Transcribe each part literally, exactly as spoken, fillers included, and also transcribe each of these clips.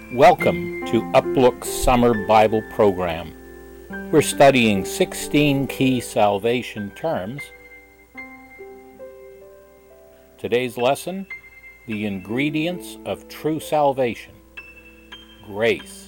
Welcome to Uplook's Summer Bible Program. We're studying sixteen key salvation terms. Today's lesson, the ingredients of true salvation. Grace.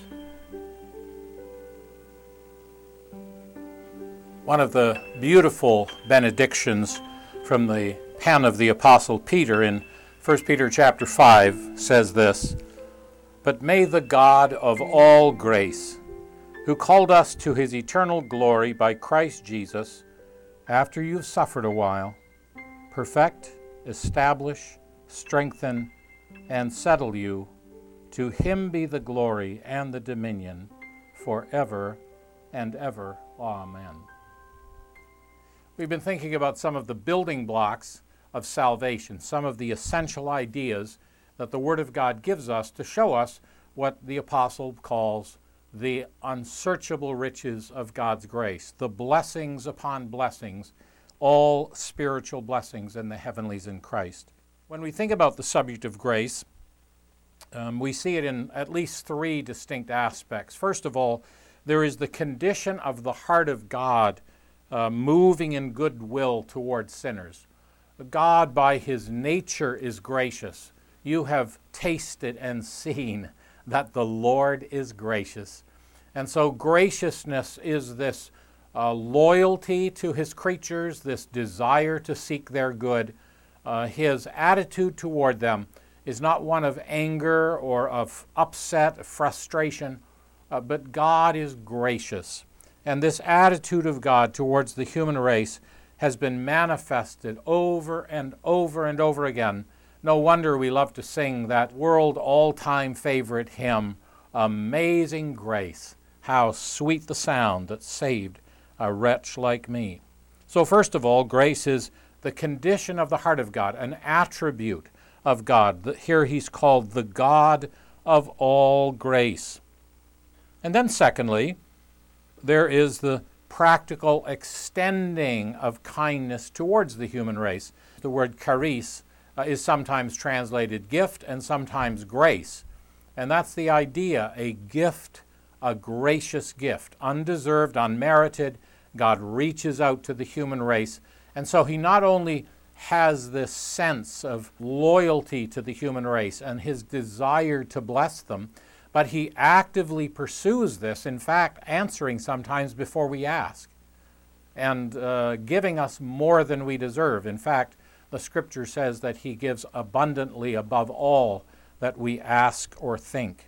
One of the beautiful benedictions from the pen of the Apostle Peter in First Peter chapter five says this: "But may the God of all grace, who called us to his eternal glory by Christ Jesus, after you've suffered a while, perfect, establish, strengthen, and settle you. To him be the glory and the dominion forever and ever. Amen." We've been thinking about some of the building blocks of salvation, some of the essential ideas that the Word of God gives us to show us what the Apostle calls the unsearchable riches of God's grace, the blessings upon blessings, all spiritual blessings in the heavenlies in Christ. When we think about the subject of grace, um, we see it in at least three distinct aspects. First of all, there is the condition of the heart of God uh, moving in goodwill towards sinners. God, by his nature, is gracious. You have tasted and seen that the Lord is gracious. And so graciousness is this uh, loyalty to his creatures, this desire to seek their good. Uh, his attitude toward them is not one of anger or of upset, frustration, uh, but God is gracious. And this attitude of God towards the human race has been manifested over and over and over again. No wonder we love to sing that world all-time favorite hymn, "Amazing Grace, how sweet the sound that saved a wretch like me." So first of all, grace is the condition of the heart of God, an attribute of God. Here he's called the God of all grace. And then secondly, there is the practical extending of kindness towards the human race. The word charis uh, is sometimes translated gift and sometimes grace. And that's the idea, a gift, a gracious gift, undeserved, unmerited. God reaches out to the human race. And so he not only has this sense of loyalty to the human race and his desire to bless them, but he actively pursues this, in fact, answering sometimes before we ask, and uh, giving us more than we deserve. In fact, the Scripture says that he gives abundantly above all that we ask or think.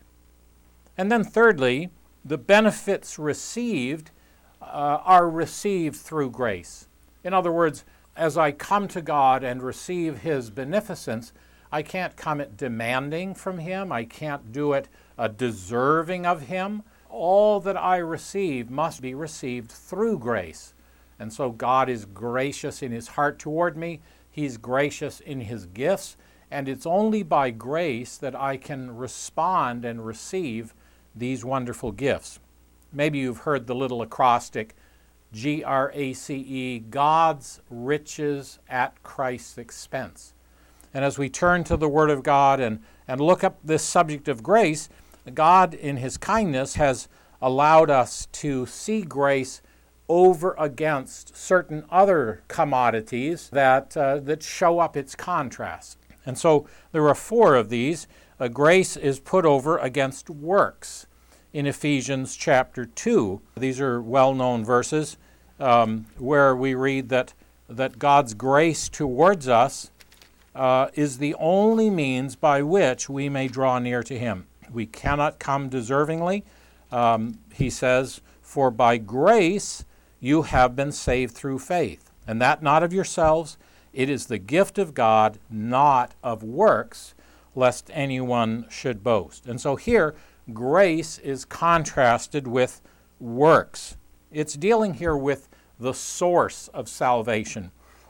And then thirdly, the benefits received uh, are received through grace. In other words, as I come to God and receive his beneficence, I can't come it demanding from him. I can't do it uh, deserving of him. All that I receive must be received through grace. And so God is gracious in his heart toward me. He's gracious in his gifts. And it's only by grace that I can respond and receive these wonderful gifts. Maybe you've heard the little acrostic, G R A C E, God's riches at Christ's expense. And as we turn to the Word of God and, and look up this subject of grace, God in his kindness has allowed us to see grace over against certain other commodities that, uh, that show up its contrast. And so there are four of these. Uh, grace is put over against works in Ephesians chapter two. These are well-known verses um, where we read that, that God's grace towards us Uh, is the only means by which we may draw near to him. We cannot come deservingly. Um, he says, "For by grace you have been saved through faith, and that not of yourselves. It is the gift of God, not of works, lest anyone should boast." And so here, grace is contrasted with works. It's dealing here with the source of salvation.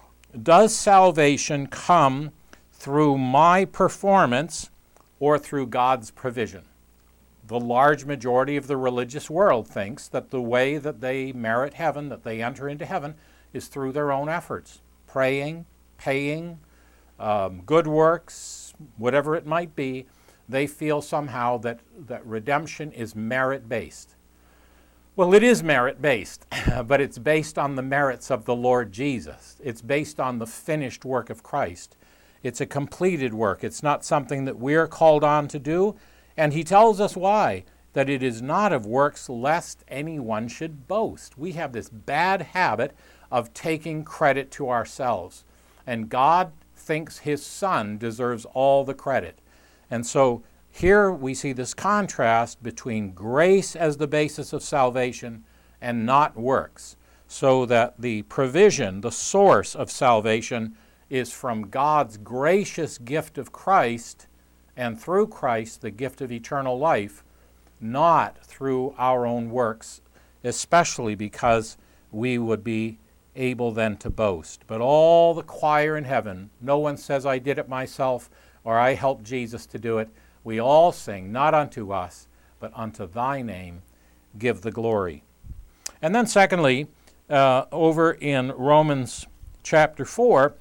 Does salvation come through my performance or through God's provision? The large majority of the religious world thinks that the way that they merit heaven, that they enter into heaven, is through their own efforts. Praying, paying, um, good works, whatever it might be. they feel somehow that, that redemption is merit-based. Well, it is merit-based, but it's based on the merits of the Lord Jesus. It's based on the finished work of Christ. It's a completed work. It's not something that we're called on to do, and he tells us why, that it is not of works lest anyone should boast. We have this bad habit of taking credit to ourselves, and God thinks his Son deserves all the credit. And so here we see this contrast between grace as the basis of salvation and not works, so that the provision, the source of salvation, is from God's gracious gift of Christ, and through Christ the gift of eternal life, not through our own works, especially because we would be able then to boast. But all the choir in heaven, no one says, I did it myself, or I helped Jesus to do it. We all sing, not unto us, but unto thy name give the glory. And then secondly, uh, over in Romans chapter four,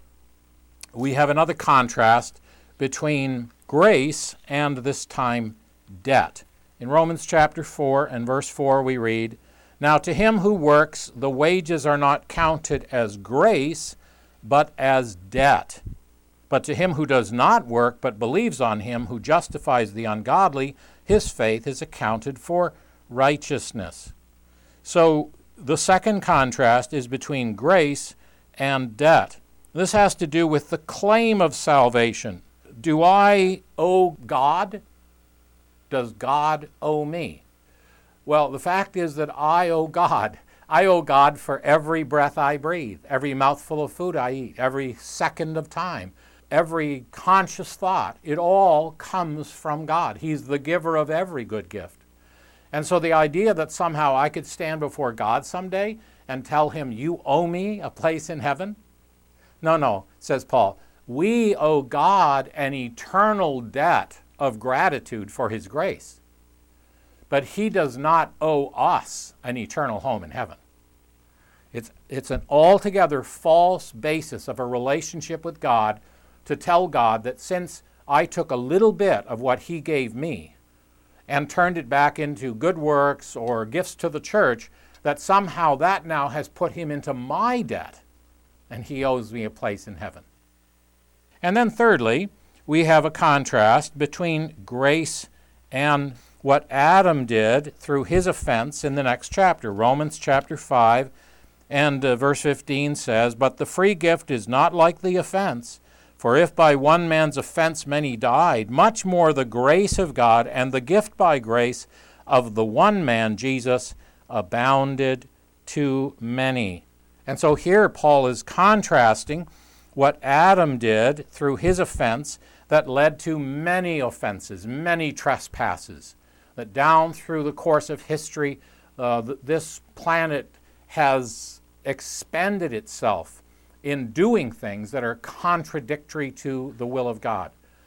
we have another contrast between grace and this time debt. In Romans chapter four and verse four we read, Now to him who works, the wages are not counted as grace, but as debt. But to him who does not work, but believes on him who justifies the ungodly, his faith is accounted for righteousness. So the second contrast is between grace and debt. This has to do with the claim of salvation. Do I owe God? Does God owe me? Well, the fact is that I owe God. I owe God for every breath I breathe, every mouthful of food I eat, every second of time, every conscious thought. It all comes from God. He's the giver of every good gift. And so the idea that somehow I could stand before God someday and tell him, you owe me a place in heaven? No, no, says Paul. We owe God an eternal debt of gratitude for his grace. But he does not owe us an eternal home in heaven. It's, it's an altogether false basis of a relationship with God to tell God that since I took a little bit of what he gave me and turned it back into good works or gifts to the church, that somehow that now has put him into my debt and he owes me a place in heaven. And then thirdly, we have a contrast between grace and what Adam did through his offense in the next chapter. Romans chapter five and uh, verse fifteen says, But the free gift is not like the offense. For if by one man's offense many died, much more the grace of God and the gift by grace of the one man, Jesus, abounded to many. And so here Paul is contrasting what Adam did through his offense that led to many offenses, many trespasses, that down through the course of history, uh, th- this planet has expended itself in doing things that are contradictory to the will of God.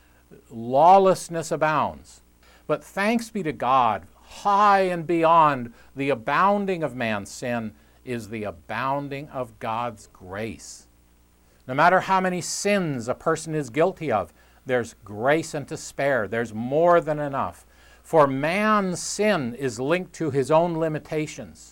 Lawlessness abounds. But thanks be to God, high and beyond the abounding of man's sin is the abounding of God's grace. No matter how many sins a person is guilty of, there's grace and to spare. There's more than enough. For man's sin is linked to his own limitations.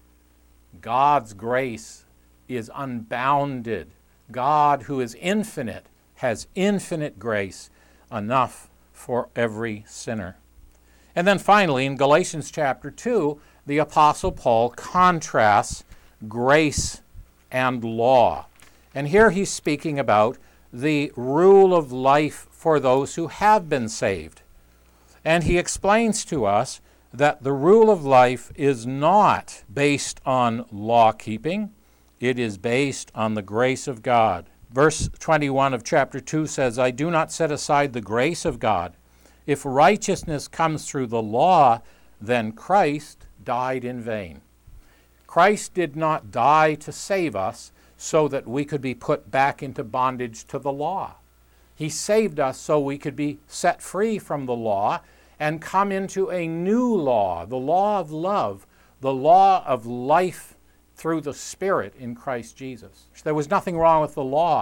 God's grace is unbounded. God, who is infinite, has infinite grace, enough for every sinner. And then finally, in Galatians chapter two, the Apostle Paul contrasts grace and law. And here he's speaking about the rule of life for those who have been saved. And he explains to us that the rule of life is not based on law keeping. It is based on the grace of God. Verse twenty-one of chapter two says, I do not set aside the grace of God. If righteousness comes through the law, then Christ died in vain. Christ did not die to save us so that we could be put back into bondage to the law. He saved us so we could be set free from the law and come into a new law, the law of love, the law of life through the Spirit in Christ Jesus. There was nothing wrong with the law,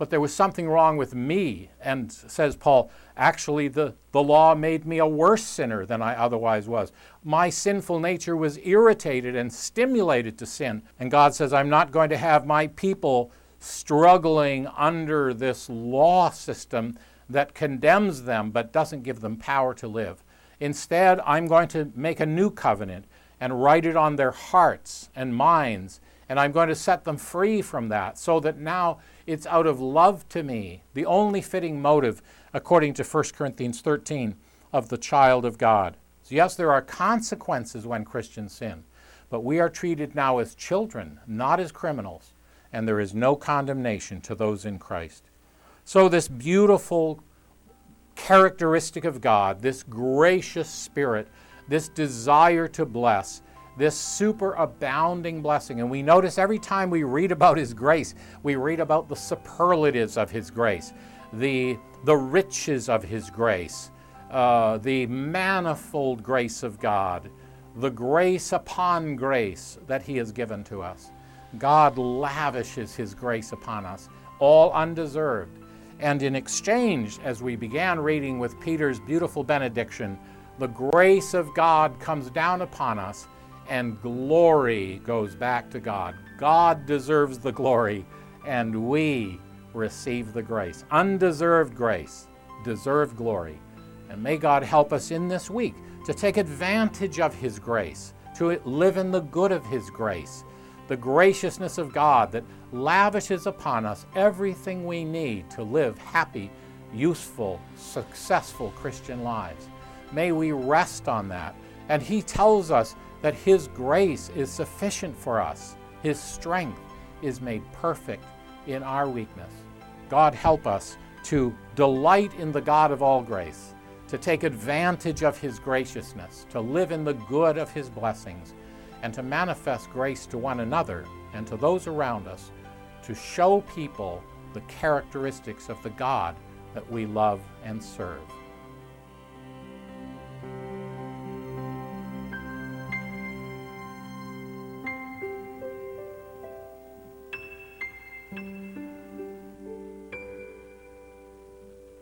but there was something wrong with me. And says Paul, actually the, the law made me a worse sinner than I otherwise was. My sinful nature was irritated and stimulated to sin. And God says, I'm not going to have my people struggling under this law system that condemns them but doesn't give them power to live. Instead, I'm going to make a new covenant and write it on their hearts and minds, and I'm going to set them free from that so that now it's out of love to me, the only fitting motive, according to First Corinthians thirteen, of the child of God. So yes, there are consequences when Christians sin, but we are treated now as children, not as criminals, and there is no condemnation to those in Christ. So this beautiful characteristic of God, this gracious spirit, this desire to bless, this superabounding blessing. And we notice every time we read about his grace, we read about the superlatives of his grace, the, the riches of his grace, uh, the manifold grace of God, the grace upon grace that he has given to us. God lavishes his grace upon us, all undeserved. And in exchange, as we began reading with Peter's beautiful benediction, the grace of God comes down upon us and glory goes back to God. God deserves the glory and we receive the grace. Undeserved grace, deserved glory. And may God help us in this week to take advantage of his grace, to live in the good of his grace, the graciousness of God that lavishes upon us everything we need to live happy, useful, successful Christian lives. May we rest on that. And he tells us that his grace is sufficient for us. His strength is made perfect in our weakness. God help us to delight in the God of all grace, to take advantage of his graciousness, to live in the good of his blessings, and to manifest grace to one another and to those around us, to show people the characteristics of the God that we love and serve.